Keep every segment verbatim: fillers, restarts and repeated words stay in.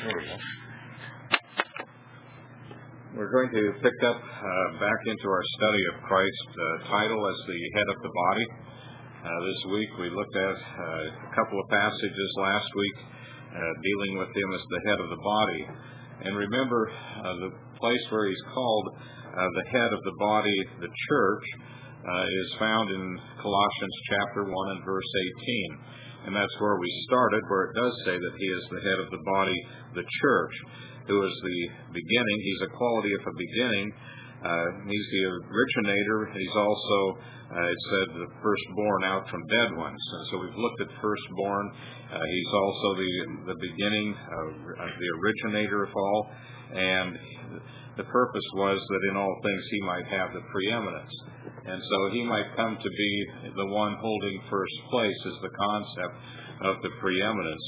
There we go. We're going to pick up uh, back into our study of Christ's uh, title as the head of the body. Uh, this week we looked at uh, a couple of passages last week uh, dealing with him as the head of the body. And remember, uh, the place where he's called uh, the head of the body, the church, uh, is found in Colossians chapter one and verse eighteen. And that's where we started, where it does say that he is the head of the body, the church, who is the beginning. He's a quality of a beginning. Uh, he's the originator. He's also, uh, it said, the firstborn out from dead ones. And so we've looked at firstborn. Uh, he's also the the beginning, uh, the originator of all. And the purpose was that in all things he might have the preeminence. And so he might come to be the one holding first place is the concept of the preeminence.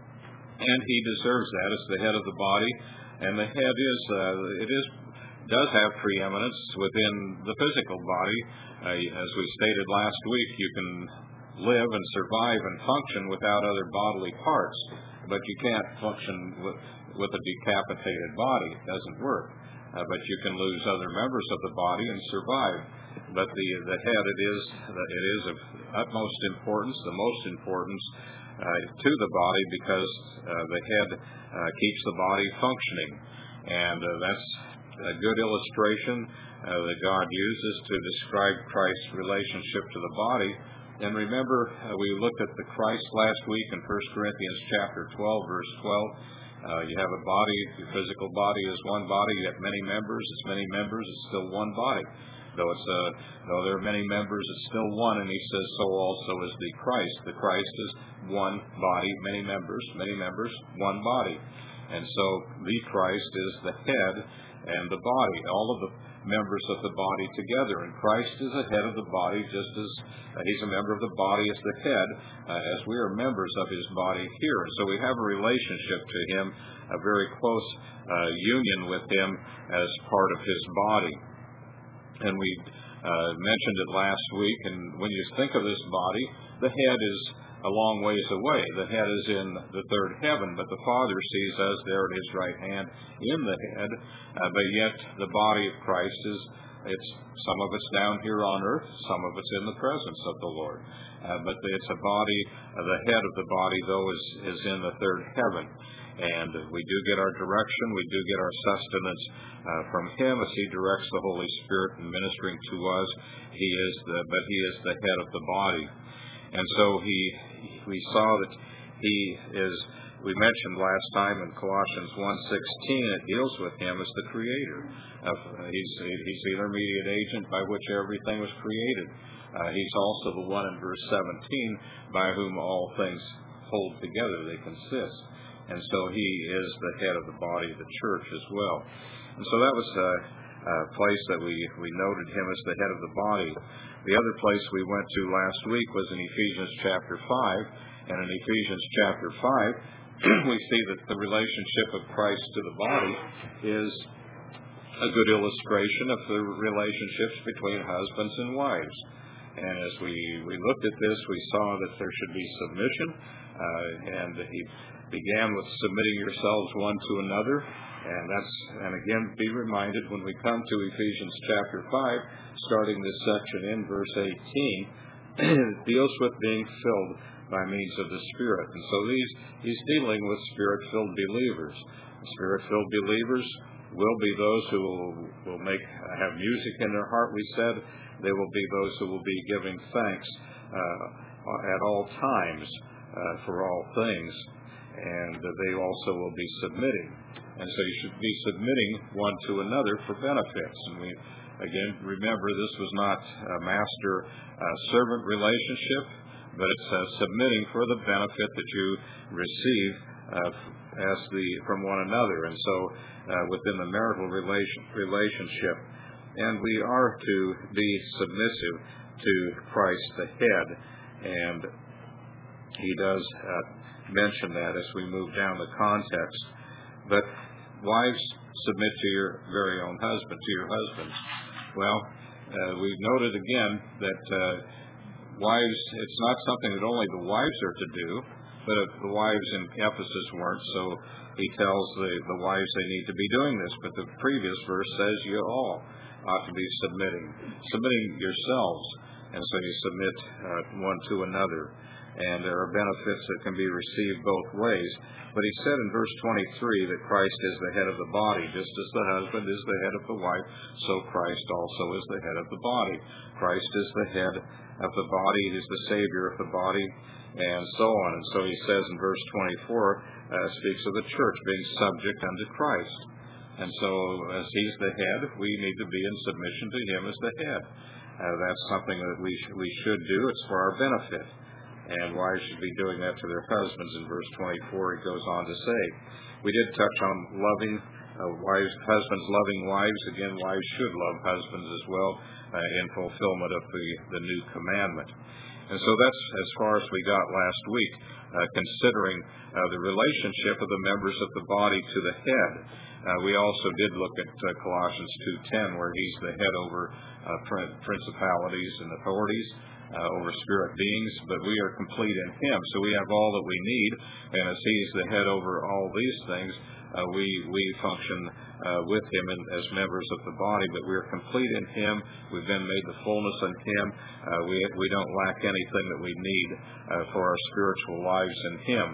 And he deserves that as the head of the body. And the head is, uh, it is, does have preeminence within the physical body. Uh, as we stated last week, you can live and survive and function without other bodily parts, but you can't function with, with a decapitated body. It doesn't work. Uh, but you can lose other members of the body and survive. But the the head, it is it is of utmost importance, the most importance uh, to the body, because uh, the head uh, keeps the body functioning, and uh, that's a good illustration uh, that God uses to describe Christ's relationship to the body. And remember, uh, we looked at the Christ last week in First Corinthians chapter twelve, verse twelve. Uh, you have a body, your physical body is one body, you have many members, it's many members, it's still one body. Though it's uh, though there are many members, it's still one, and he says so also is the Christ. The Christ is one body, many members, many members, one body. And so the Christ is the head and the body, all of the members of the body together. And Christ is the head of the body, just as uh, he's a member of the body as the head, uh, as we are members of his body here. And so we have a relationship to him, a very close uh, union with him as part of his body. And we uh, mentioned it last week, and when you think of this body, the head is a long ways away. The head is in the third heaven, but the Father sees us there at his right hand in the head, uh, but yet the body of Christ is, it's some of it's down here on earth, some of it's in the presence of the Lord. Uh, but it's a body, uh, the head of the body, though, is, is in the third heaven. And we do get our direction, we do get our sustenance uh, from him as he directs the Holy Spirit in ministering to us. He is the, but he is the head of the body. And so he, we saw that he is, we mentioned last time in Colossians one sixteen, it deals with him as the creator. Of, uh, he's, he's the intermediate agent by which everything was created. Uh, he's also the one in verse seventeen by whom all things hold together, they consist. And so he is the head of the body of the church as well. And so that was a, a place that we, we noted him as the head of the body. The other place we went to last week was in Ephesians chapter five. And in Ephesians chapter five, we see that the relationship of Christ to the body is a good illustration of the relationships between husbands and wives. And as we, we looked at this, we saw that there should be submission, uh, and he began with submitting yourselves one to another. And that's, and again, be reminded when we come to Ephesians chapter five, starting this section in verse eighteen, it deals with being filled by means of the Spirit. And so these, he's dealing with Spirit-filled believers. Spirit-filled believers will be those who will, will make have music in their heart, we said. They will be those who will be giving thanks uh, at all times uh, for all things. And they also will be submitting. And so you should be submitting one to another for benefits. And we, again, remember this was not a master-servant uh, relationship, but it's uh, submitting for the benefit that you receive uh, as the from one another. And so uh, within the marital relation, relationship, and we are to be submissive to Christ the head, and he does uh, mention that as we move down the context. But wives, submit to your very own husband, to your husbands. Well, uh, we've noted again that uh, wives, it's not something that only the wives are to do, but if the wives in Ephesus weren't, so he tells the, the wives they need to be doing this. But the previous verse says you all ought to be submitting, submitting yourselves. And so you submit uh, one to another. And there are benefits that can be received both ways. But he said in verse twenty-three that Christ is the head of the body. Just as the husband is the head of the wife, so Christ also is the head of the body. Christ is the head of the body. He is the Savior of the body, and so on. And so he says in verse twenty-four, uh, speaks of the church being subject unto Christ. And so as he's the head, we need to be in submission to him as the head. Uh, that's something that we, sh- we should do. It's for our benefit. And wives should be doing that to their husbands. In verse twenty-four, he goes on to say, we did touch on loving uh, wives, husbands loving wives. Again, wives should love husbands as well uh, in fulfillment of the, the new commandment. And so that's as far as we got last week, uh, considering uh, the relationship of the members of the body to the head. Uh, we also did look at uh, Colossians two ten, where he's the head over uh, principalities and authorities, uh, over spirit beings, but we are complete in him. So we have all that we need, and as he's the head over all these things, uh, we we function uh, with him in, as members of the body, but we are complete in him. We've been made the fullness in him. Uh, we we don't lack anything that we need uh, for our spiritual lives in him.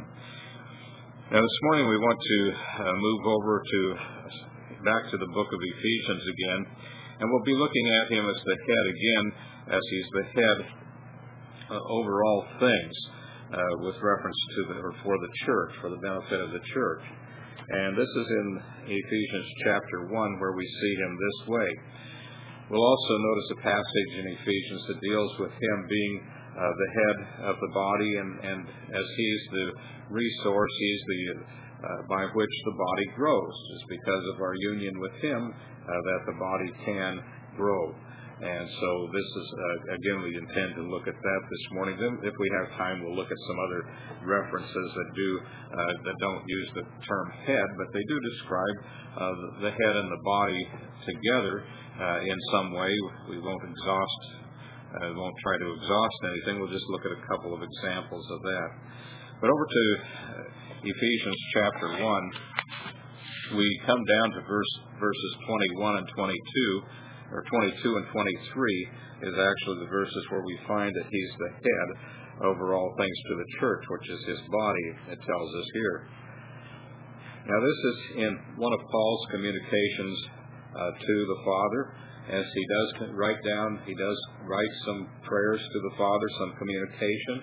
Now this morning we want to uh, move over to back to the book of Ephesians again, and we'll be looking at him as the head again, as he's the head uh, over all things, uh, with reference to the, or for the church, for the benefit of the church. And this is in Ephesians chapter one, where we see him this way. We'll also notice a passage in Ephesians that deals with him being uh, the head of the body, and, and as he's the resource, he's the uh, by which the body grows. It's because of our union with him uh, that the body can grow. And so this is, uh, again, we intend to look at that this morning. Then if we have time, we'll look at some other references that do uh, that don't use the term head, but they do describe uh, the head and the body together uh, in some way. We won't exhaust, uh, won't try to exhaust anything. We'll just look at a couple of examples of that. But over to Ephesians chapter one, we come down to verse verses twenty-one and twenty-two. Or twenty-two and twenty-three is actually the verses where we find that he's the head over all things to the church, which is his body, it tells us here. Now this is in one of Paul's communications uh, to the Father, as he does write down, he does write some prayers to the Father, some communication.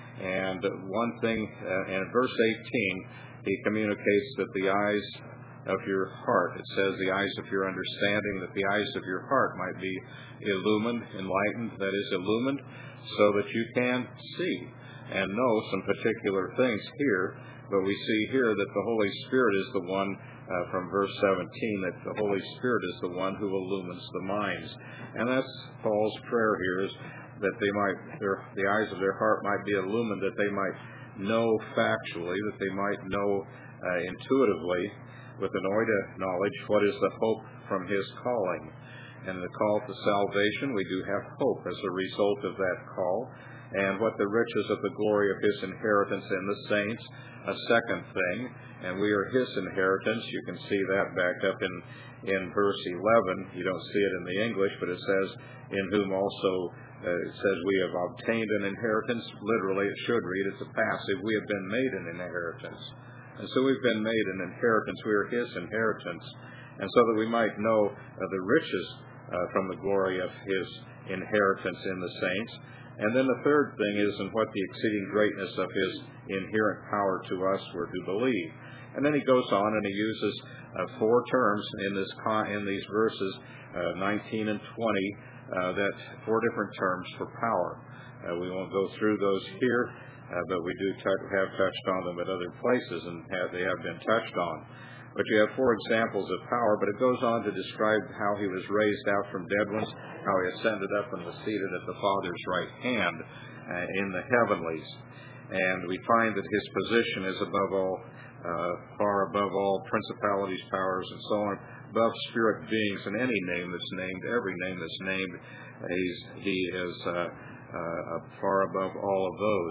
And one thing, uh, in verse eighteen, he communicates that the eyes of your heart, it says the eyes of your understanding, that the eyes of your heart might be illumined, enlightened, that is illumined, so that you can see and know some particular things here. But we see here that the Holy Spirit is the one, uh, from verse seventeen, that the Holy Spirit is the one who illumines the minds. And that's Paul's prayer here, is that they might, their, the eyes of their heart might be illumined, that they might know factually, that they might know uh, intuitively, with an oida knowledge, what is the hope from his calling. And the call to salvation, we do have hope as a result of that call. And what the riches of the glory of his inheritance in the saints, a second thing. And we are his inheritance. You can see that back up in, in verse eleven. You don't see it in the English, but it says, in whom also, uh, it says we have obtained an inheritance. Literally, it should read, it's a passive. We have been made an inheritance. And so we've been made an inheritance. We are his inheritance. And so that we might know uh, the riches uh, from the glory of his inheritance in the saints. And then the third thing is in what the exceeding greatness of his inherent power to us were to believe. And then he goes on and he uses uh, four terms in this con- in these verses, uh, nineteen and twenty, uh, that four different terms for power. Uh, we won't go through those here. Uh, but we do t- have touched on them at other places, and have, they have been touched on. But you have four examples of power, but it goes on to describe how he was raised out from dead ones, how he ascended up and was seated at the Father's right hand uh, in the heavenlies. And we find that his position is above all, uh, far above all principalities, powers, and so on, above spirit beings, and any name that's named, every name that's named, he's, he is uh, uh, far above all of those.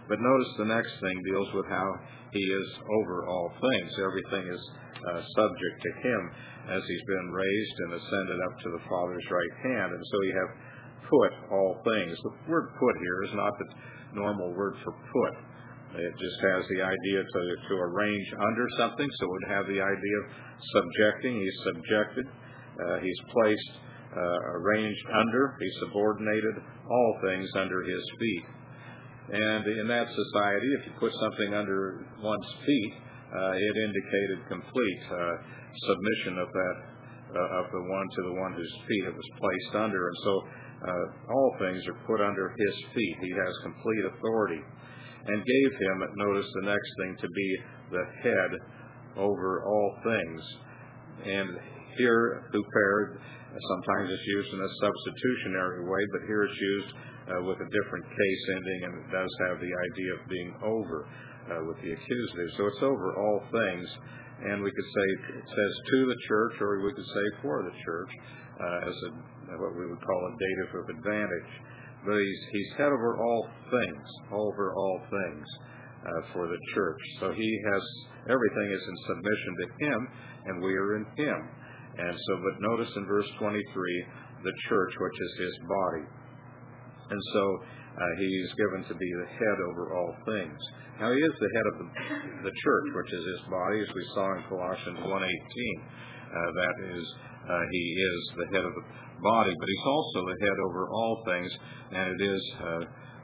But notice the next thing deals with how he is over all things. Everything is uh, subject to him as he's been raised and ascended up to the Father's right hand. And so you have put all things. The word put here is not the normal word for put. It just has the idea to, to arrange under something, so it would have the idea of subjecting. He's subjected. Uh, he's placed, uh, arranged under. He subordinated all things under his feet. And in that society, if you put something under one's feet, uh, it indicated complete uh, submission of that uh, of the one to the one whose feet it was placed under. And so uh, all things are put under his feet. He has complete authority. And gave him, notice the next thing, to be the head over all things. And here, huper, sometimes it's used in a substitutionary way, but here it's used uh, with a different case ending, and it does have the idea of being over uh, with the accusative. So it's over all things. And we could say, it says to the church, or we could say for the church, uh, as a, what we would call a dative of advantage. But he's, he's head over all things, over all things uh, for the church. So he has, everything is in submission to him, and we are in him. And so, but notice in verse twenty-three, the church, which is his body. And so uh, he is given to be the head over all things. Now he is the head of the, the church, which is his body, as we saw in Colossians one eighteen. Uh, that is, uh, he is the head of the body, but he's also the head over all things, and it is uh,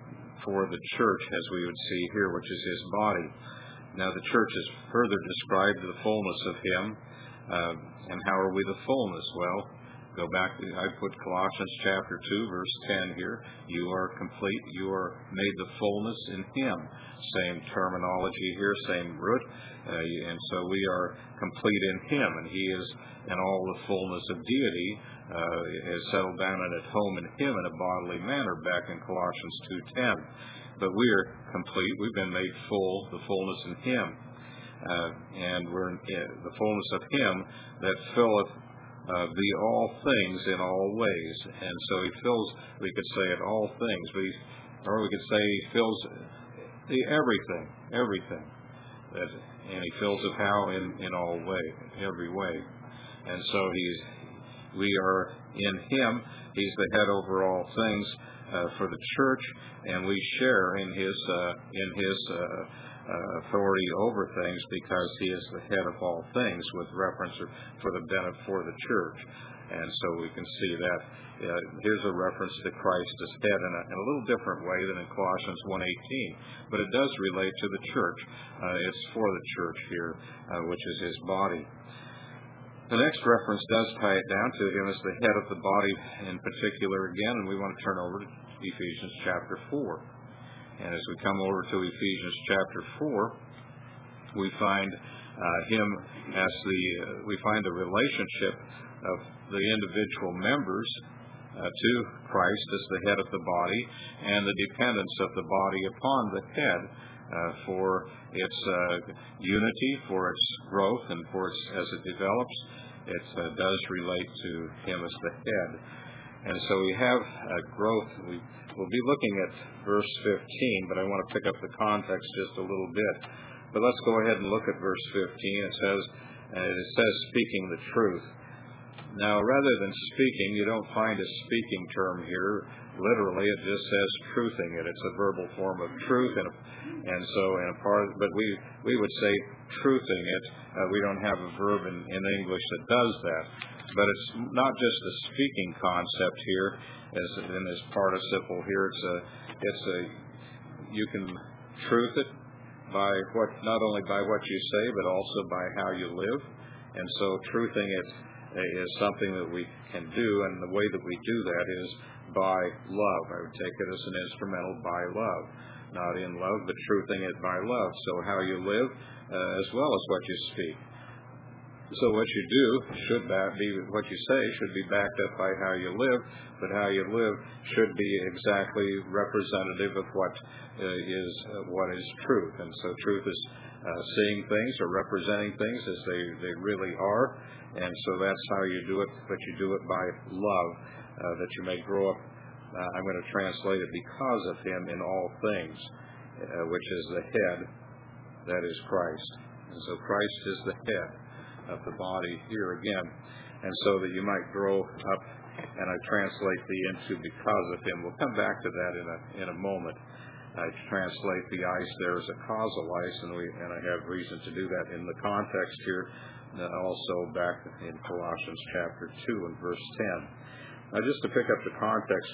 for the church, as we would see here, which is his body. Now the church is further described the fullness of him, uh, and how are we the fullness? Well, go back to, I put Colossians chapter two, verse ten here. You are complete, you are made the fullness in him. Same terminology here, same root. Uh, and so we are complete in him, and he is in all the fullness of deity, uh, has settled down and at home in him in a bodily manner, back in Colossians two ten. But we are complete, we've been made full, the fullness in him. Uh, and we're in uh, the fullness of him that filleth Uh, the all things in all ways. And so he fills, we could say it all things, but he, or we could say he fills the everything, everything. That, and he fills it how? In, in all way, every way. And so he's, we are in him. He's the head over all things uh, for the church, and we share in his, uh, in his uh, Uh, authority over things, because he is the head of all things, with reference for the benefit for the church. And so we can see that uh, here's a reference to Christ as head in a, in a little different way than in Colossians one eighteen, but it does relate to the church. Uh, it's for the church here, uh, which is his body. The next reference does tie it down to him as the head of the body in particular again, and we want to turn over to Ephesians chapter four. And as we come over to Ephesians chapter four, we find uh, him as the, uh, we find the relationship of the individual members uh, to Christ as the head of the body, and the dependence of the body upon the head uh, for its uh, unity, for its growth, and for its, as it develops, it uh, does relate to him as the head. And so we have uh, growth. We, we'll be looking at verse fifteen, but I want to pick up the context just a little bit. But let's go ahead and look at verse fifteen. It says, uh, it says speaking the truth. Now, rather than speaking, you don't find a speaking term here. Literally, it just says truthing it. It's a verbal form of truth, and, and so in a part. But we we would say truthing it. Uh, we don't have a verb in, in English that does that. But it's not just a speaking concept here, as in this participle here. It's a, it's a, you can truth it by what, not only by what you say, but also by how you live. And so truthing it is something that we can do, and the way that we do that is by love. I would take it as an instrumental by love, not in love, but truthing it by love. So how you live, uh, as well as what you speak. So what you do should be, what you say should be backed up by how you live, but how you live should be exactly representative of what uh, is uh, what is truth. And so truth is uh, seeing things or representing things as they, they really are. And so that's how you do it, but you do it by love, uh, that you may grow up. Uh, I'm going to translate it because of him in all things. uh, which is the head, that is Christ. And so Christ is the head of the body here again. And so that you might grow up, and I translate the into because of him. We'll come back to that in a in a moment. I translate the ice there as a causal ice, and we and I have reason to do that in the context here, and also back in Colossians chapter two and verse ten. Now, just to pick up the context,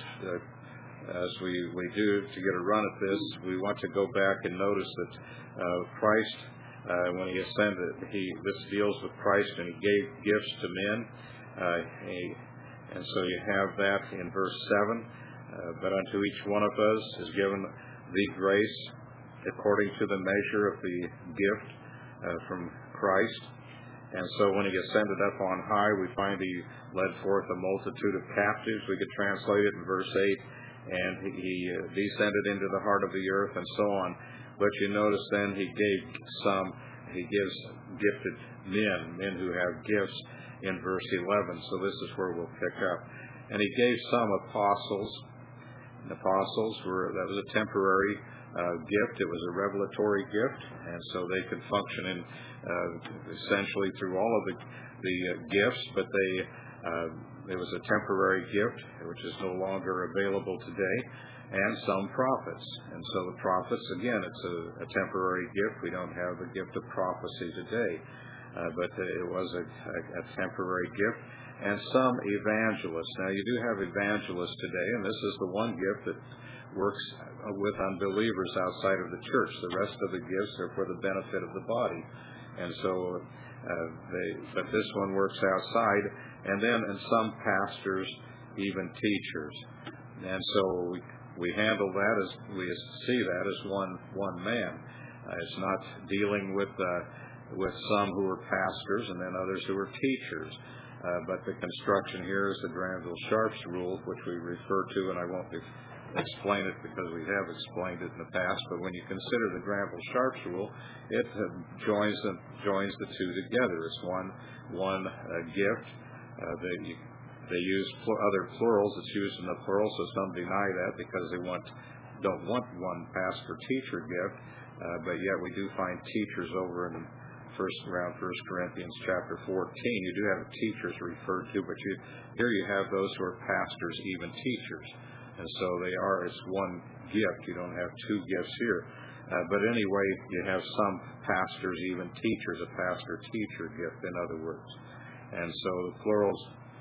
uh, as we, we do to get a run at this, we want to go back and notice that uh, Christ, uh, when he ascended, he this deals with Christ, and he gave gifts to men. Uh, he, and so you have that in verse seven. Uh, but unto each one of us is given the grace according to the measure of the gift uh, from Christ. And so when he ascended up on high, we find he led forth a multitude of captives. We could translate it in verse eight. And he, he uh, descended into the heart of the earth and so on. But you notice then he gave some, he gives gifted men, men who have gifts in verse eleven. So this is where we'll pick up. And he gave some apostles. The apostles were, that was a temporary uh, gift. It was a revelatory gift, and so they could function in uh, essentially through all of the the uh, gifts, but they uh, it was a temporary gift, which is no longer available today, and some prophets. And so the prophets, again, it's a, a temporary gift. We don't have the gift of prophecy today, uh, but it was a, a, a temporary gift. And some evangelists. Now, you do have evangelists today, and this is the one gift that works with unbelievers outside of the church. The rest of the gifts are for the benefit of the body. And so, uh, they, but this one works outside. And then, and some pastors, even teachers. And so we, we handle that as, we see that as one one man. Uh, it's not dealing with uh, with some who are pastors and then others who are teachers. Uh, but the construction here is the Granville-Sharp's rule, which we refer to, and I won't explain it because we have explained it in the past, but when you consider the Granville-Sharp's rule, it uh, joins, the, joins the two together. It's one one uh, gift. Uh, they, they use pl- other plurals. It's used in the plural, so some deny that because they want don't want one pastor-teacher gift, uh, but yet we do find teachers over in First around First Corinthians chapter fourteen. You do have teachers referred to, but you, here you have those who are pastors, even teachers, and so they are. It's one gift. You don't have two gifts here. Uh, but anyway, you have some pastors, even teachers, a pastor-teacher gift, in other words. And so the plurals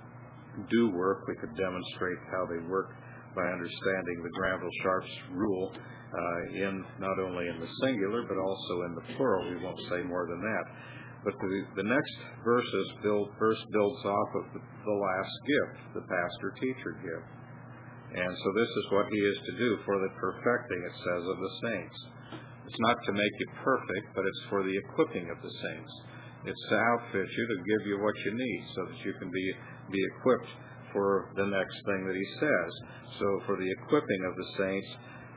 do work. We could demonstrate how they work by understanding the Granville-Sharp's rule uh, in not only in the singular but also in the plural. We won't say more than that. But the, the next verses build, verse builds off of the, the last gift, the pastor-teacher gift. And so this is what he is to do for the perfecting, it says, of the saints. It's not to make you perfect, but it's for the equipping of the saints. It's to outfit you, to give you what you need so that you can be, be equipped for the next thing that he says. So for the equipping of the saints,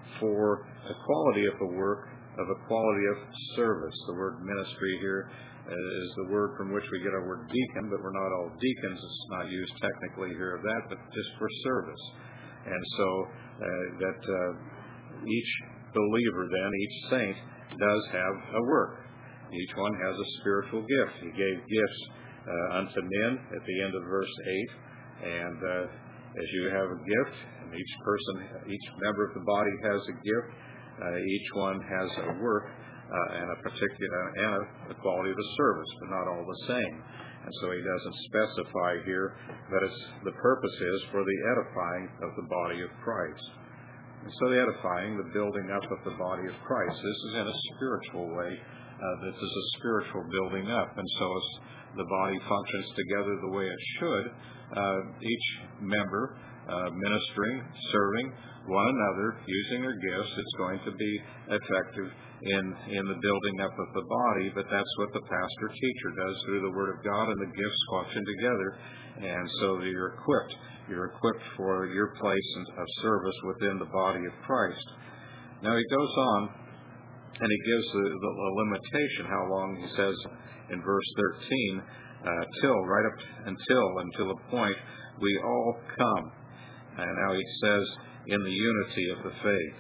for a quality of the work, of a quality of service. The word ministry here is the word from which we get our word deacon, but we're not all deacons. It's not used technically here of that, but just for service. And so uh, that uh, each believer then, each saint, does have a work. Each one has a spiritual gift. He gave gifts uh, unto men at the end of verse eight. And uh, as you have a gift, and each person, each member of the body has a gift, uh, each one has a work uh, and a particular and a, a quality of the service, but not all the same. And so he doesn't specify here, but it's, the purpose is for the edifying of the body of Christ. And so the edifying, the building up of the body of Christ. This is in a spiritual way. Uh, this is a spiritual building up. And so as the body functions together the way it should, uh, each member uh, ministering, serving one another, using their gifts, it's going to be effective in, in the building up of the body. But that's what the pastor-teacher does through the Word of God, and the gifts function together. And so you're equipped. You're equipped for your place of service within the body of Christ. Now he goes on, and he gives the, the, the limitation, how long, he says in verse thirteen, uh, till, right up until, until a point, we all come. And now he says, in the unity of the faith.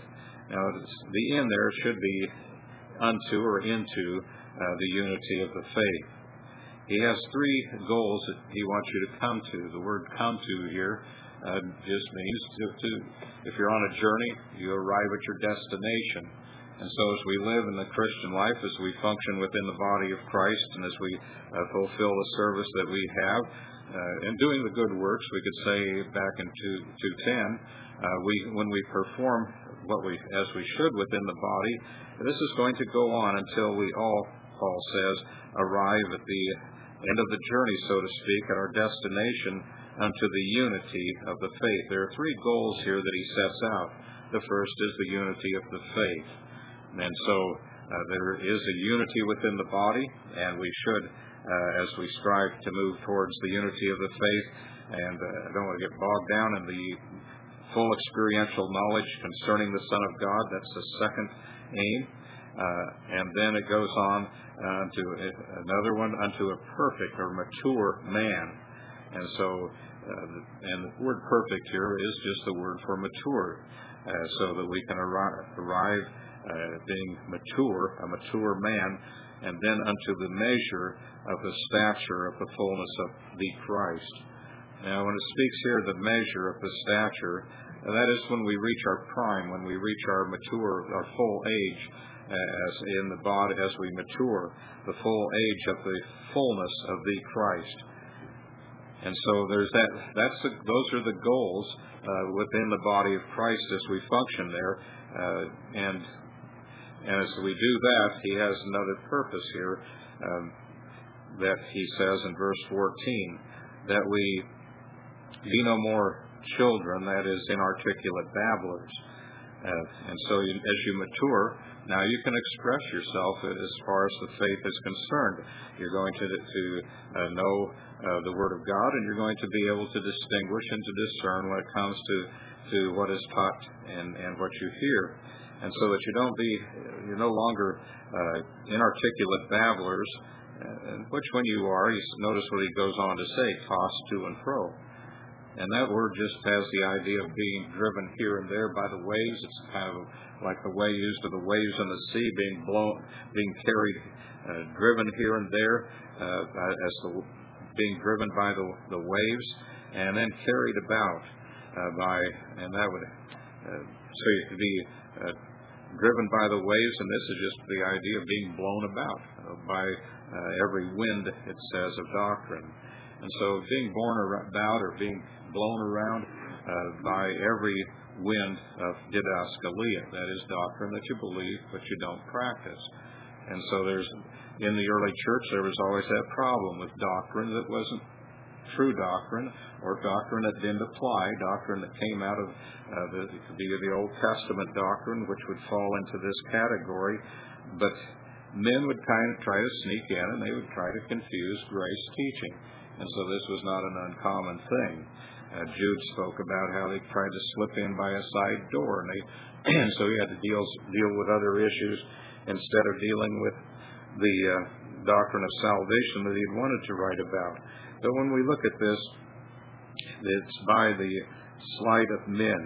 Now, the in there should be unto or into uh, the unity of the faith. He has three goals that he wants you to come to. The word come to here uh, just means to, to, if you're on a journey, you arrive at your destination. And so as we live in the Christian life, as we function within the body of Christ, and as we uh, fulfill the service that we have, uh, and doing the good works, we could say back in two ten, uh, we, when we perform what we as we should within the body, this is going to go on until we all, Paul says, arrive at the end of the journey, so to speak, at our destination unto the unity of the faith. There are three goals here that he sets out. The first is the unity of the faith. And so uh, there is a unity within the body, and we should, uh, as we strive to move towards the unity of the faith, and uh, I don't want to get bogged down in the full experiential knowledge concerning the Son of God. That's the second aim. Uh, and then it goes on uh, to another one, unto a perfect or mature man. And so, uh, and the word perfect here is just the word for mature, uh, so that we can arri- arrive uh, being mature, a mature man, and then unto the measure of the stature of the fullness of the Christ. Now, when it speaks here, the measure of the stature, that is when we reach our prime, when we reach our mature, our full age, as in the body, as we mature, the full age of the fullness of the Christ. And so there's that. That's the, those are the goals uh, within the body of Christ as we function there, uh, and and as we do that, he has another purpose here um, that he says in verse fourteen, that we be no more children, that is, inarticulate babblers. Uh, and so you, as you mature, now you can express yourself as far as the faith is concerned. You're going to, to uh, know uh, the Word of God, and you're going to be able to distinguish and to discern when it comes to, to what is taught and, and what you hear. And so that you don't be, you're no longer uh, inarticulate babblers, uh, which when you are, you notice what he goes on to say, tossed to and fro. And that word just has the idea of being driven here and there by the waves. It's kind of like the way used of the waves in the sea, being blown, being carried, uh, driven here and there, uh, as the, being driven by the, the waves, and then carried about uh, by, and that would, uh, so you could be uh, driven by the waves, and this is just the idea of being blown about uh, by uh, every wind, it says, of doctrine. And so being born about or being blown around uh, by every wind of didascalia, that is doctrine that you believe but you don't practice. And so there's, in the early church, there was always that problem with doctrine that wasn't true doctrine, or doctrine that didn't apply, doctrine that came out of uh, the, the, the Old Testament doctrine, which would fall into this category. But men would kind of try to sneak in, and they would try to confuse grace teaching. And so this was not an uncommon thing. Uh, Jude spoke about how they tried to slip in by a side door, and, they, and so he had to deal, deal with other issues instead of dealing with the uh, doctrine of salvation that he'd wanted to write about. But when we look at this, it's by the sleight of men.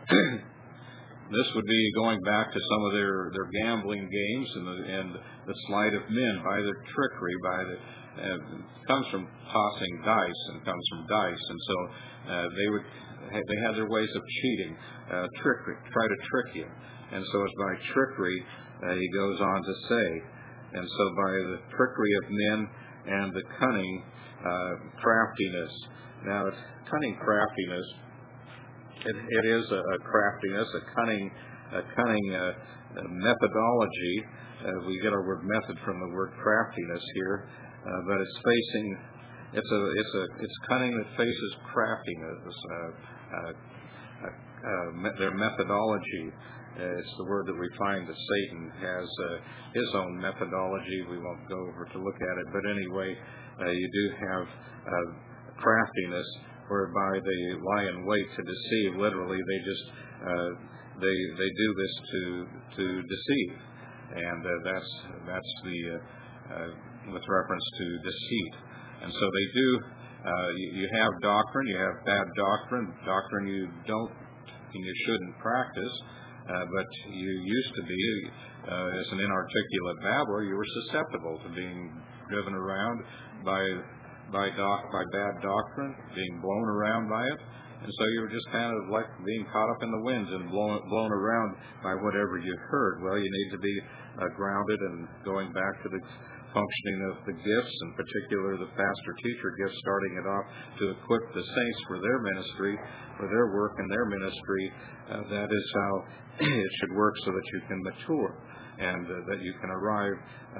This would be going back to some of their, their gambling games and the, and the sleight of men, by their trickery, by the uh, it comes from tossing dice and comes from dice, and so uh, they would they had their ways of cheating, uh, trickery, try to trick you, and so it's by trickery uh, he goes on to say, and so by the trickery of men and the cunning uh, craftiness. Now, it's cunning craftiness. It, it is a, a craftiness, a cunning, a cunning uh, methodology. Uh, we get our word method from the word craftiness here, uh, but it's facing, it's a, it's a, it's cunning that faces craftiness. Uh, uh, uh, uh, their methodology. Uh, it's the word that we find that Satan has uh, his own methodology. We won't go over to look at it, but anyway, uh, you do have uh, craftiness, whereby they lie in wait to deceive. Literally, they just uh, they they do this to to deceive, and uh, that's that's the uh, uh, with reference to deceit. And so they do. Uh, you, you have doctrine, you have bad doctrine, doctrine you don't and you shouldn't practice. Uh, but you used to be, uh, as an inarticulate babbler, you were susceptible to being driven around by by doc by bad doctrine, being blown around by it, and so you were just kind of like being caught up in the winds and blown blown around by whatever you heard. Well, you need to be uh, grounded and going back to the functioning of the gifts, in particular the pastor-teacher gift, starting it off to equip the saints for their ministry, for their work and their ministry. Uh, that is how it should work, so that you can mature and uh, that you can arrive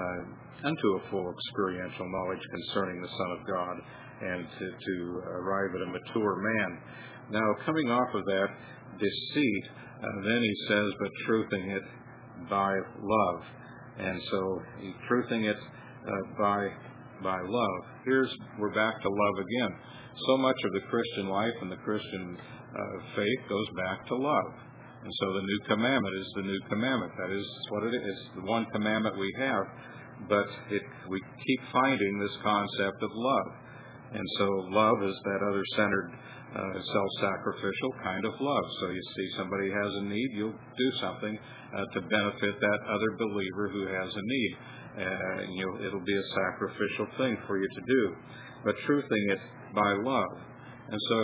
uh, unto a full experiential knowledge concerning the Son of God, and to, to arrive at a mature man. Now, coming off of that deceit, uh, then he says, but truthing it by love. And so, truthing it uh, by by love. Here's, we're back to love again. So much of the Christian life and the Christian uh, faith goes back to love. And so the new commandment is the new commandment. That is what it is. It's the one commandment we have, but it, we keep finding this concept of love. And so love is that other-centered, uh, self-sacrificial kind of love. So you see somebody has a need, you'll do something uh, to benefit that other believer who has a need. Uh, you know, it'll be a sacrificial thing for you to do. But truthing it by love. And so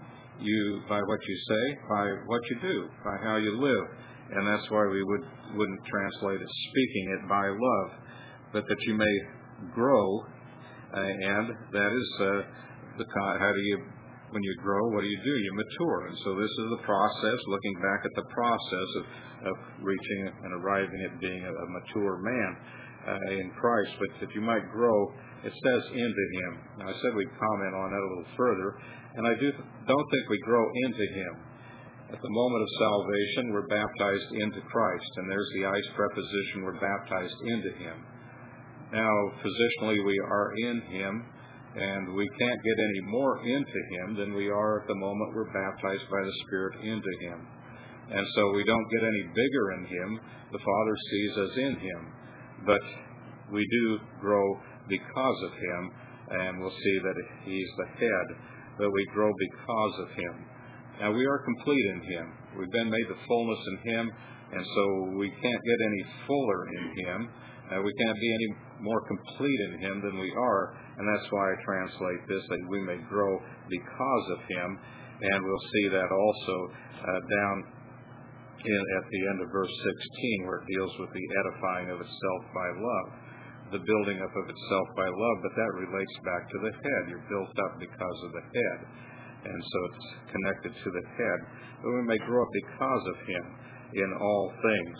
you, by what you say, by what you do, by how you live. And that's why we would, wouldn't translate it speaking it by love, but that you may grow. Uh, and that is uh, the how do you, when you grow, what do you do? You mature. And so this is the process, looking back at the process of, of reaching and arriving at being a, a mature man uh, in Christ. But that you might grow, it says into Him. Now, I said we'd comment on that a little further, and I do don't think we grow into Him. At the moment of salvation, we're baptized into Christ, and there's the ice preposition, we're baptized into Him. Now, positionally, we are in Him, and we can't get any more into Him than we are at the moment we're baptized by the Spirit into Him. And so we don't get any bigger in Him. The Father sees us in Him. But we do grow because of Him, and we'll see that He's the head, but we grow because of Him. Now, we are complete in Him. We've been made the fullness in Him, and so we can't get any fuller in Him. Uh, we can't be any more complete in Him than we are, and that's why I translate this, that we may grow because of Him. And we'll see that also uh, down in, at the end of verse sixteen, where it deals with the edifying of itself by love, the building up of itself by love, but that relates back to the head. You're built up because of the head, and so it's connected to the head. But we may grow up because of Him in all things,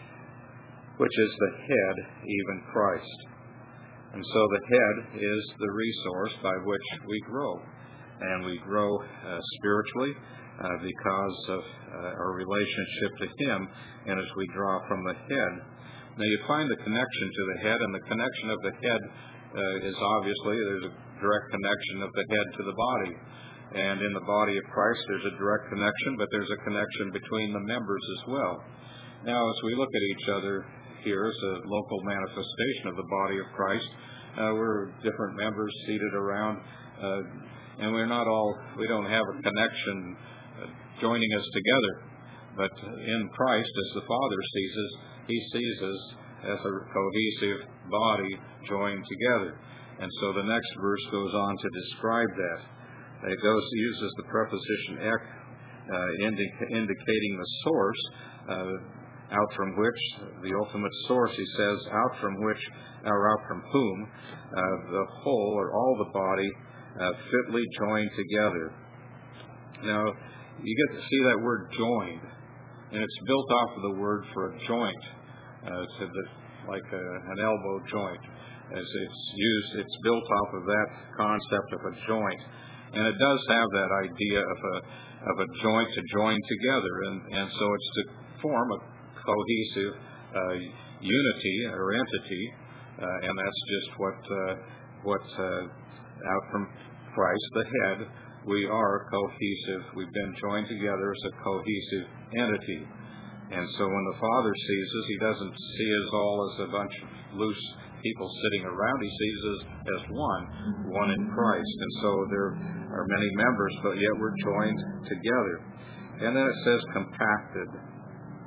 which is the head, even Christ. And so the head is the resource by which we grow. And we grow uh, spiritually uh, because of uh, our relationship to Him, and as we draw from the head. Now you find the connection to the head, and the connection of the head uh, is obviously, there's a direct connection of the head to the body. And in the body of Christ there's a direct connection, but there's a connection between the members as well. Now as we look at each other here as a local manifestation of the body of Christ, uh, we're different members seated around, uh, and we're not all, we don't have a connection uh, joining us together. But in Christ, as the Father sees us, He sees us as a cohesive body joined together. And so the next verse goes on to describe that. It goes uses the preposition ek, uh, indi- indicating the source, uh, out from which, the ultimate source, he says, out from which, or out from whom, uh, the whole or all the body uh, fitly joined together. Now, you get to see that word joined, and it's built off of the word for a joint, uh, to the, like a, an elbow joint. As it's used, it's built off of that concept of a joint. And it does have that idea of a of a joint to join together, and, and so it's to form a cohesive uh, unity or entity, uh, and that's just what uh, what uh, out from Christ, the head, we are cohesive. We've been joined together as a cohesive entity. And so when the Father sees us, He doesn't see us all as a bunch of loose people sitting around. He sees us as one, one in Christ. And so there are many members, but yet we're joined together. And then it says compacted.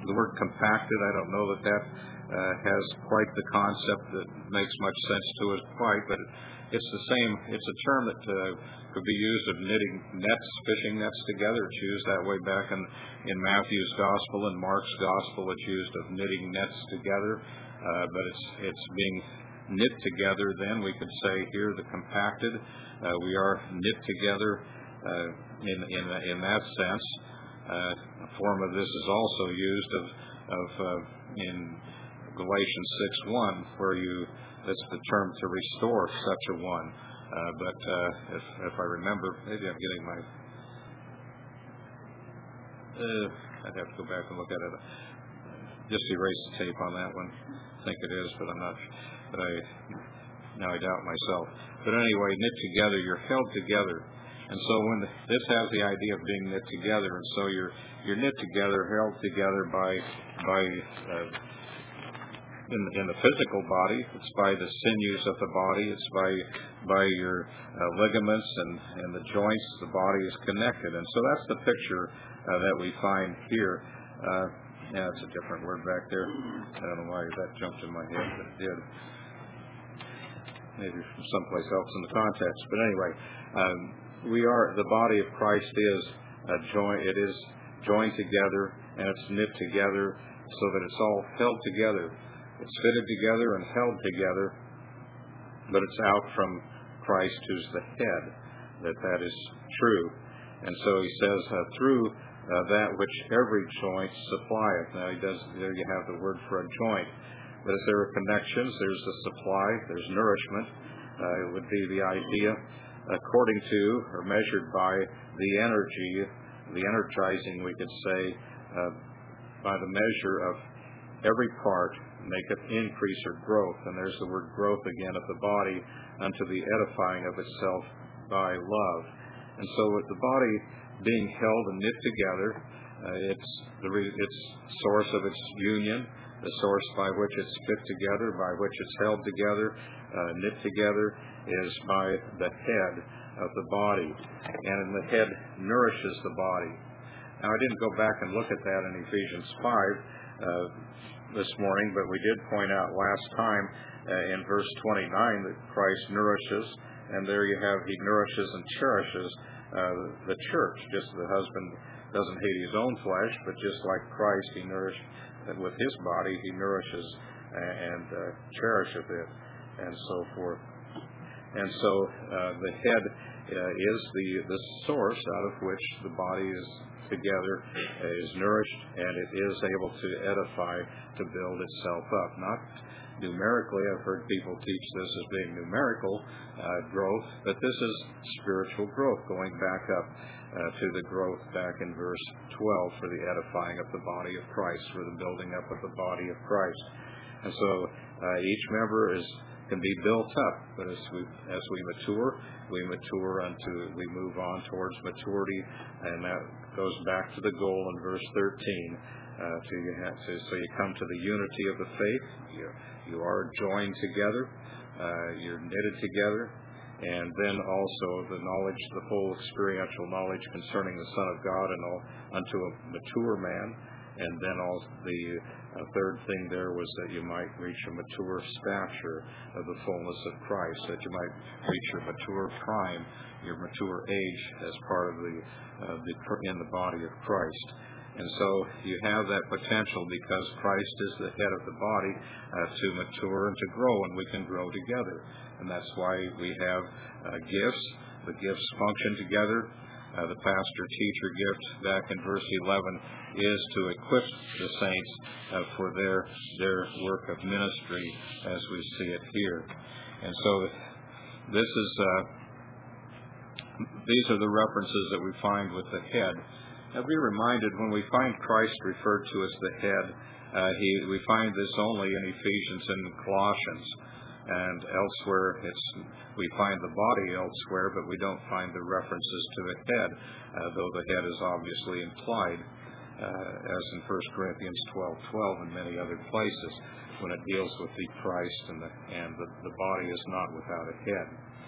the word compacted, I don't know that that uh, has quite the concept that makes much sense to us quite, but it, it's the same. It's a term that uh, could be used of knitting nets, fishing nets together. It's used that way back in, in Matthew's Gospel and Mark's Gospel. It's used of knitting nets together, uh, but it's it's being knit together. Then we could say here the compacted. Uh, we are knit together uh, in in in that sense. Uh, a form of this is also used of of uh, in Galatians six one, where you that's the term to restore such a one. Uh, but uh, if if I remember, maybe I'm getting my. Uh, I'd have to go back and look at it. Just erase the tape on that one. I think it is, but I'm not. But I now I doubt myself. But anyway, knit together. You're held together. And so when the, this has the idea of being knit together, and so you're you're knit together, held together by by uh, in in the physical body. It's by the sinews of the body. It's by by your uh, ligaments and and the joints. The body is connected, and so that's the picture uh, that we find here. Uh, yeah, it's a different word back there. I don't know why that jumped in my head, but it did. Maybe from someplace else in the context. But anyway. Um, We are, the body of Christ is a joint, it is joined together, and it's knit together so that it's all held together. It's fitted together and held together, but it's out from Christ who's the head, that that is true. And so he says, uh, through uh, that which every joint supplieth. Now he does, there you have the word for a joint. But if there are connections, there's the supply, there's nourishment. Uh, it would be the idea. According to, or measured by, the energy, the energizing, we could say, uh, by the measure of every part, maketh increase or growth. And there's the word growth again of the body, unto the edifying of itself by love. And so with the body being held and knit together, uh, it's the re- it's source of its union, the source by which it's fit together, by which it's held together, uh, knit together, is by the head of the body. And the head nourishes the body. Now, I didn't go back and look at that in Ephesians five uh, this morning, but we did point out last time uh, in verse twenty-nine that Christ nourishes, and there you have, he nourishes and cherishes uh, the church. Just the husband doesn't hate his own flesh, but just like Christ, he nourished with his body, he nourishes and uh, cherisheth it, and so forth. And so uh, the head uh, is the, the source out of which the body is together, uh, is nourished, and it is able to edify, to build itself up. Not numerically, I've heard people teach this as being numerical uh, growth, but this is spiritual growth, going back up uh, to the growth back in verse twelve for the edifying of the body of Christ, for the building up of the body of Christ. And so uh, each member is can be built up, but as we as we mature, we mature unto we move on towards maturity, and that goes back to the goal in verse thirteen. Uh, to you have to, so you come to the unity of the faith. You you are joined together. Uh, you're knitted together, and then also the knowledge, the full experiential knowledge concerning the Son of God, and all unto a mature man. And then also the uh, third thing there was that you might reach a mature stature of the fullness of Christ, that you might reach your mature prime, your mature age as part of the, uh, the in the body of Christ. And so you have that potential because Christ is the head of the body uh, to mature and to grow, and we can grow together. And that's why we have uh, gifts. The gifts function together. Uh, the pastor-teacher gift back in verse eleven is to equip the saints uh, for their their work of ministry as we see it here. And so this is uh, these are the references that we find with the head. Now be reminded, when we find Christ referred to as the head, uh, he we find this only in Ephesians and Colossians. And elsewhere, it's we find the body elsewhere, but we don't find the references to the head, uh, though the head is obviously implied, uh, as in First Corinthians twelve twelve and many other places, when it deals with the Christ and the and the, the body is not without a head.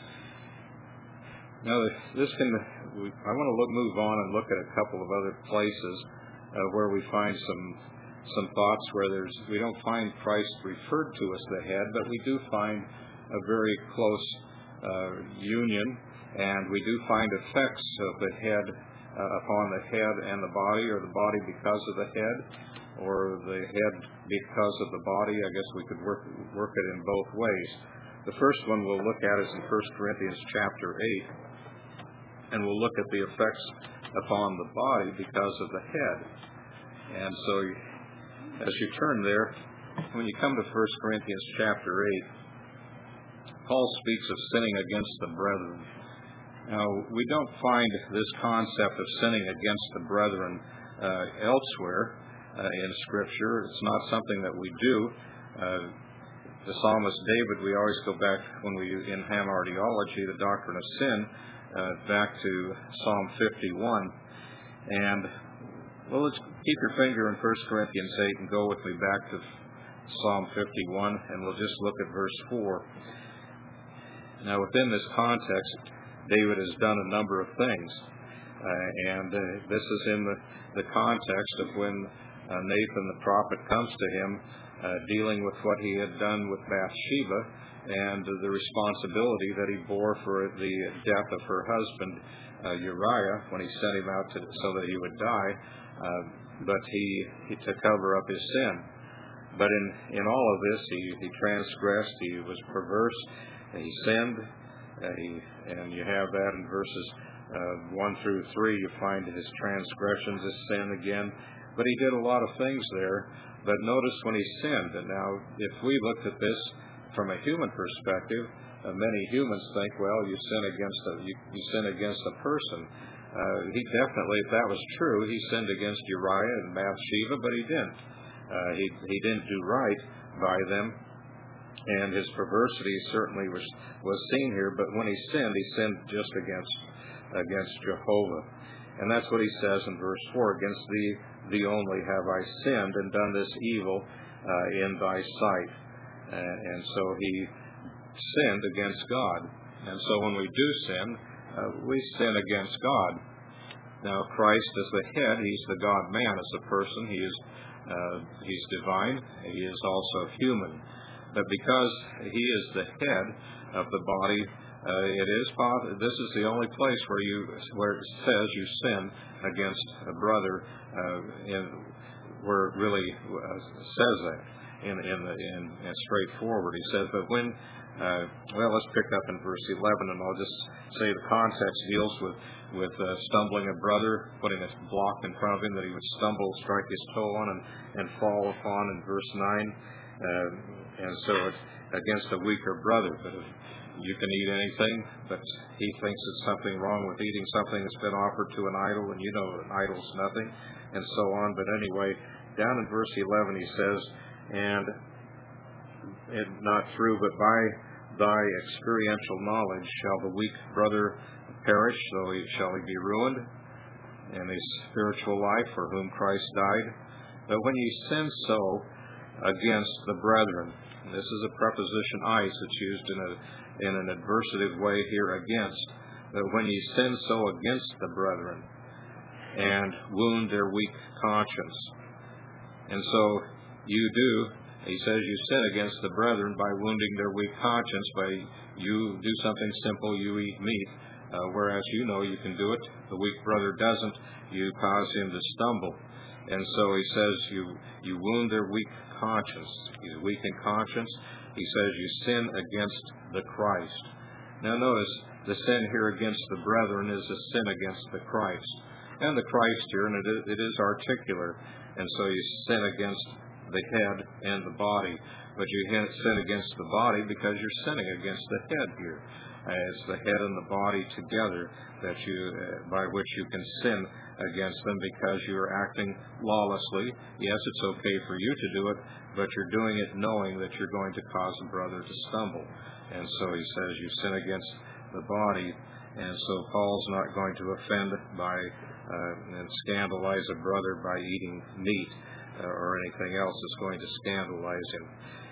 Now, this can we, I want to look, move on and look at a couple of other places uh, where we find some some thoughts where there's we don't find Christ referred to as the head, but we do find a very close uh, union, and we do find effects of the head uh, upon the head and the body, or the body because of the head, or the head because of the body. I guess we could work work it in both ways. The first one we'll look at is in First Corinthians chapter eight, and we'll look at the effects upon the body because of the head. And so as you turn there, when you come to First Corinthians chapter eight, Paul speaks of sinning against the brethren. Now, we don't find this concept of sinning against the brethren uh, elsewhere uh, in Scripture. It's not something that we do. Uh, the psalmist David, we always go back, when we in hamartiology, the doctrine of sin, uh, back to Psalm fifty-one. And, well, let's keep your finger in First Corinthians eight and go with me back to Psalm fifty-one, and we'll just look at verse four. Now, within this context, David has done a number of things, uh, and uh, this is in the, the context of when uh, Nathan the prophet comes to him, uh, dealing with what he had done with Bathsheba and uh, the responsibility that he bore for the death of her husband uh, Uriah when he sent him out to, so that he would die, uh, but he, he to cover up his sin. But in, in all of this, he, he transgressed, he was perverse, he sinned, uh, he, and you have that in verses uh, one through three. You find his transgressions, his sin again. But he did a lot of things there. But notice when he sinned, and now if we looked at this from a human perspective, uh, many humans think, well, you sin against a, you, you sin against a person. Uh, he definitely, if that was true, he sinned against Uriah and Bathsheba, but he didn't. Uh, he, he didn't do right by them. And his perversity certainly was, was seen here, but when he sinned, he sinned just against against Jehovah. And that's what he says in verse four, against thee, thee only have I sinned and done this evil uh, in thy sight. Uh, and so he sinned against God. And so when we do sin, uh, we sin against God. Now, Christ is the head. He's the God-man as a person. He is uh, he's divine. He is also human. But because he is the head of the body, uh, it is possible. This is the only place where you where it says you sin against a brother, uh, in, where it really uh, says that in in, the, in in straightforward. He says, but when uh, well, let's pick up in verse eleven, and I'll just say the context deals with with uh, stumbling a brother, putting a block in front of him that he would stumble, strike his toe on, and and fall upon. In verse nine. Uh, And so it's against a weaker brother. But you can eat anything, but he thinks there's something wrong with eating something that's been offered to an idol, and you know an idol's nothing, and so on. But anyway, down in verse eleven he says, and it, not through, but by thy experiential knowledge shall the weak brother perish, though he shall he be ruined in his spiritual life for whom Christ died. But when ye sin so against the brethren, and this is a preposition eis that's used in a in an adversative way here, against, that when ye sin so against the brethren and wound their weak conscience. And so you do, he says you sin against the brethren by wounding their weak conscience, by you do something simple, you eat meat, uh, whereas you know you can do it, the weak brother doesn't, you cause him to stumble. And so he says you you wound their weak conscience. He's weak in conscience. He says you sin against the Christ. Now notice, the sin here against the brethren is a sin against the Christ. And the Christ here, and it is, it is articular. And so you sin against the head and the body. But you sin against the body because you're sinning against the head here. Uh, it's the head and the body together that you, uh, by which you can sin against them because you are acting lawlessly. Yes, it's okay for you to do it, but you're doing it knowing that you're going to cause a brother to stumble. And so he says you sin against the body. And so Paul's not going to offend by uh, and scandalize a brother by eating meat uh, or anything else that's going to scandalize him.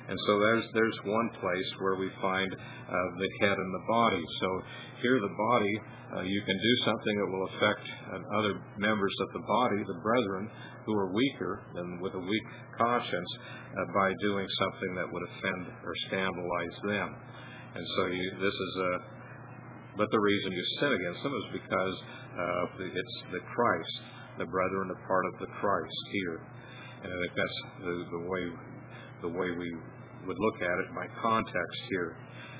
And so there's there's one place where we find uh, the head and the body. So here the body, uh, you can do something that will affect uh, other members of the body, the brethren, who are weaker and with a weak conscience, uh, by doing something that would offend or scandalize them. And so you, this is a, but the reason you sin against them is because uh, it's the Christ, the brethren are part of the Christ here. And I think that's the, the way the way we would look at it by context here.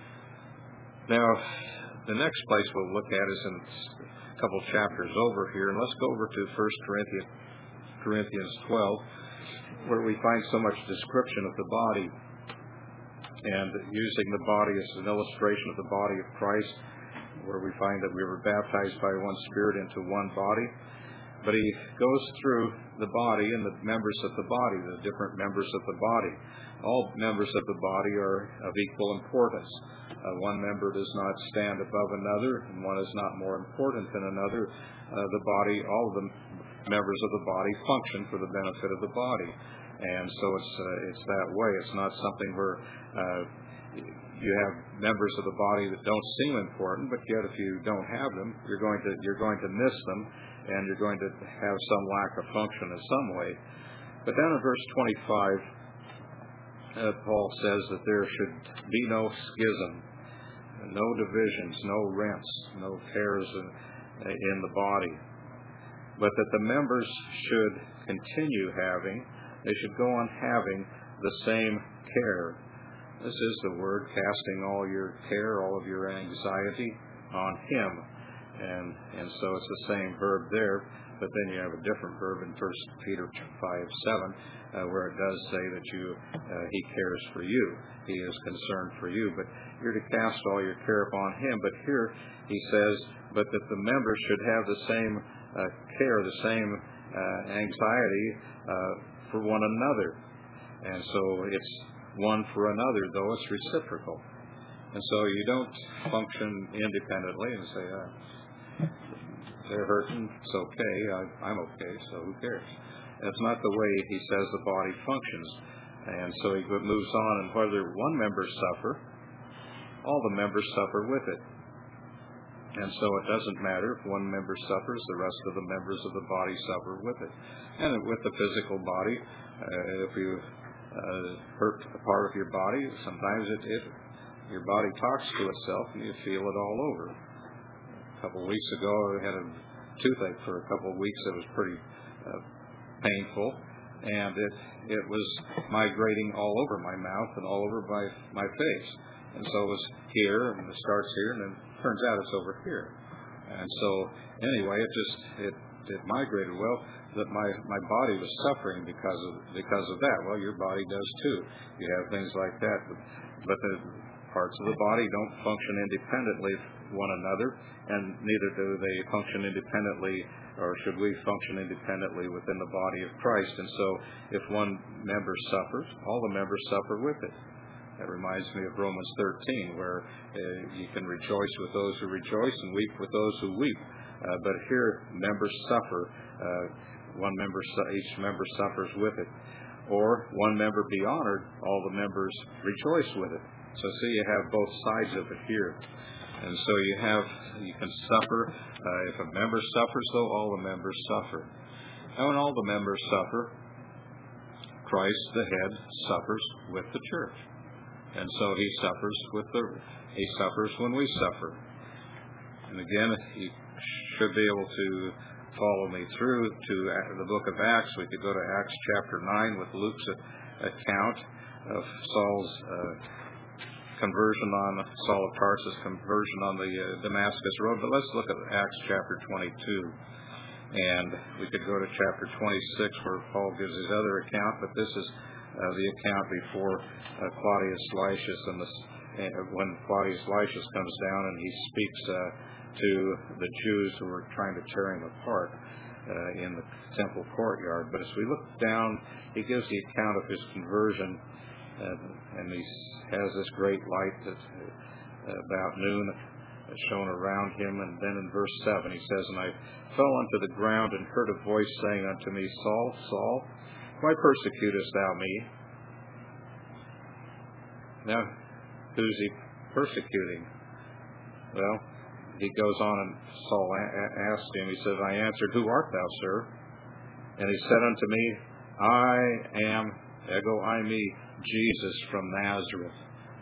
Now, the next place we'll look at is in a couple chapters over here, and let's go over to First Corinthians twelve, where we find so much description of the body, and using the body as an illustration of the body of Christ, where we find that we were baptized by one Spirit into one body. But he goes through the body and the members of the body, the different members of the body. All members of the body are of equal importance. Uh, one member does not stand above another, and one is not more important than another. Uh, the body, all of the members of the body function for the benefit of the body. And so it's uh, it's that way. It's not something where uh, you have members of the body that don't seem important, but yet if you don't have them, you're going to you're going to miss them, and you're going to have some lack of function in some way. But then in verse twenty-five, uh, Paul says that there should be no schism, no divisions, no rents, no tears in, in the body, but that the members should continue having, they should go on having the same care. This is the word, casting all your care, all of your anxiety on Him. And and so it's the same verb there, but then you have a different verb in First Peter five seven, uh, where it does say that you uh, He cares for you. He is concerned for you. But you're to cast all your care upon Him. But here he says, but that the members should have the same uh, care, the same uh, anxiety uh, for one another. And so it's one for another, though it's reciprocal. And so you don't function independently and say, uh, they're hurting, it's okay, I, I'm okay, so who cares? That's not the way he says the body functions. And so he moves on, and whether one member suffer, all the members suffer with it. And so it doesn't matter if one member suffers, the rest of the members of the body suffer with it. And with the physical body, uh, if you uh, hurt a part of your body, sometimes it, it your body talks to itself and you feel it all over. A couple of weeks ago, I had a toothache for a couple of weeks that was pretty uh, painful, and it it was migrating all over my mouth and all over my, my face. And so it was here, and it starts here, and then it turns out it's over here. And so anyway, it just it it migrated. Well, that my my body was suffering because of because of that. Well, your body does too. You have things like that, but, but the parts of the body don't function independently one another, and neither do they function independently, or should we function independently within the body of Christ. And so if one member suffers, all the members suffer with it. That reminds me of Romans thirteen, where uh, you can rejoice with those who rejoice and weep with those who weep. Uh, but here, members suffer. Uh, one member, each member suffers with it. Or one member be honored, all the members rejoice with it. So see, you have both sides of it here. And so you have, you can suffer. Uh, if a member suffers, though, all the members suffer. And when all the members suffer, Christ, the head, suffers with the church. And so he suffers with the, he suffers when we suffer. And again, you should be able to follow me through to the book of Acts. We could go to Acts chapter nine with Luke's account of Saul's uh, conversion on, Saul of Tarsus' conversion on the uh, Damascus road. But let's look at Acts chapter twenty-two. And we could go to chapter twenty-six where Paul gives his other account, but this is Uh, the account before uh, Claudius Lysias, and the, uh, when Claudius Lysias comes down and he speaks uh, to the Jews who were trying to tear him apart uh, in the temple courtyard. But as we look down, he gives the account of his conversion, uh, and he has this great light that uh, about noon shone around him. And then in verse seven he says, "And I fell unto the ground and heard a voice saying unto me, Saul, Saul, why persecutest thou me? Now, who's he persecuting? Well, he goes on and Saul a- asked him, he says, I answered, who art thou, sir? And he said unto me, I am, ego eimi, Jesus from Nazareth,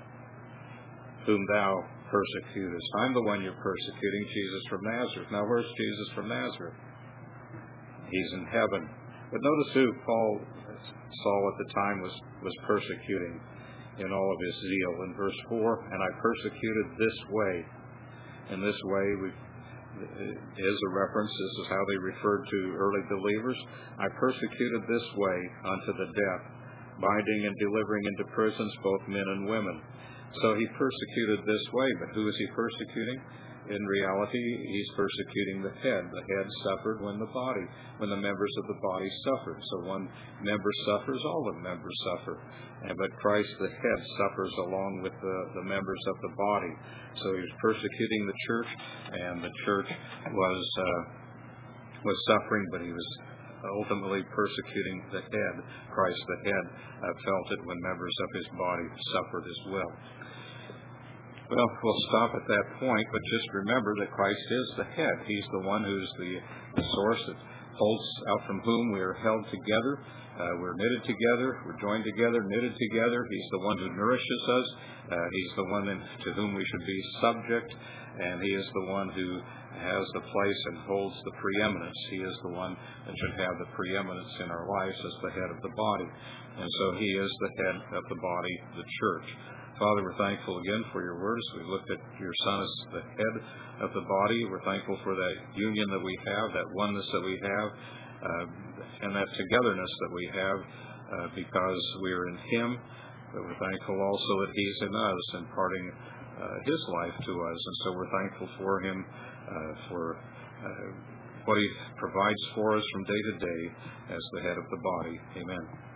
whom thou persecutest. I'm the one you're persecuting, Jesus from Nazareth. Now, where's Jesus from Nazareth? He's in heaven. But notice who Paul, Saul at the time was, was persecuting in all of his zeal. In verse four, and I persecuted this way. In this way, we is a reference. This is how they referred to early believers. I persecuted this way unto the death, binding and delivering into prisons both men and women. So he persecuted this way, but who is he persecuting? In reality, he's persecuting the head. The head suffered when the body, when the members of the body suffered. So one member suffers, all the members suffer. And but Christ, the head, suffers along with the, the members of the body. So he was persecuting the church, and the church was uh, was suffering, but he was ultimately persecuting the head. Christ, the head, uh, felt it when members of his body suffered as well. Well, we'll stop at that point, but just remember that Christ is the head. He's the one who's the, the source that holds out from whom we are held together. Uh, we're knitted together. We're joined together, knitted together. He's the one who nourishes us. Uh, he's the one in, to whom we should be subject, and he is the one who has the place and holds the preeminence. He is the one that should have the preeminence in our lives as the head of the body. And so he is the head of the body, the church. Father, we're thankful again for your words. We looked at your Son as the head of the body. We're thankful for that union that we have, that oneness that we have, uh, and that togetherness that we have uh, because we are in him. But we're thankful also that he's in us, imparting uh, his life to us. And so we're thankful for him, uh, for uh, what he provides for us from day to day as the head of the body. Amen.